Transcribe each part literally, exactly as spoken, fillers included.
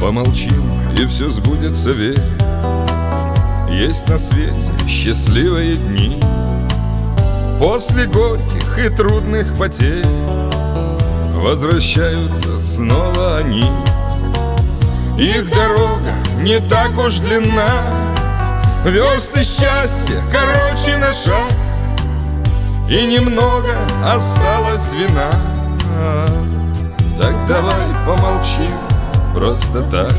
Помолчим, и все сбудется, верь. Есть на свете счастливые дни. После горьких и трудных потерь возвращаются снова они. Их дорога не так уж длинна, версты счастья короче на шаг, и немного осталось вина. Так давай помолчим просто так.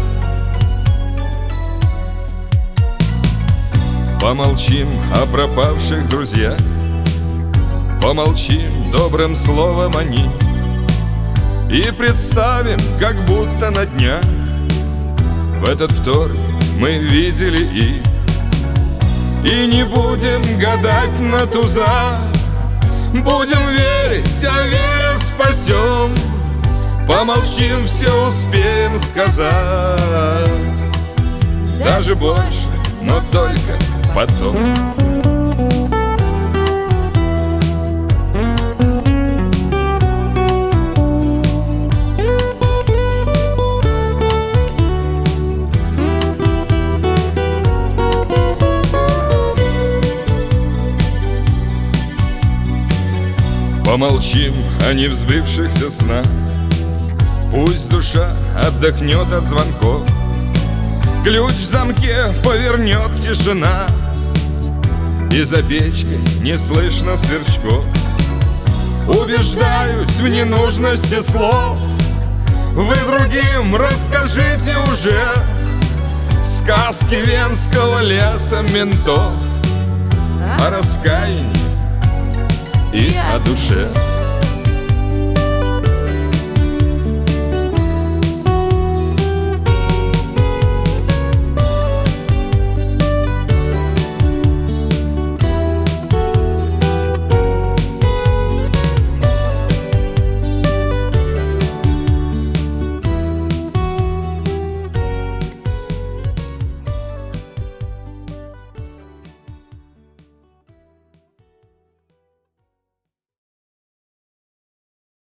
Помолчим о пропавших друзьях, помолчим добрым словом о них, и представим, как будто на днях в этот вторник мы видели их. И не будем гадать на туза, будем верить, а веря спасем. Помолчим, все успеем сказать, даже больше, но только потом. Помолчим о невзбывшихся снах, пусть душа отдохнет от звонков. Ключ в замке повернет тишина, и за печкой не слышно сверчков. Убеждаюсь в ненужности слов, вы другим расскажите уже сказки венского леса ментов о раскаянии и о душе.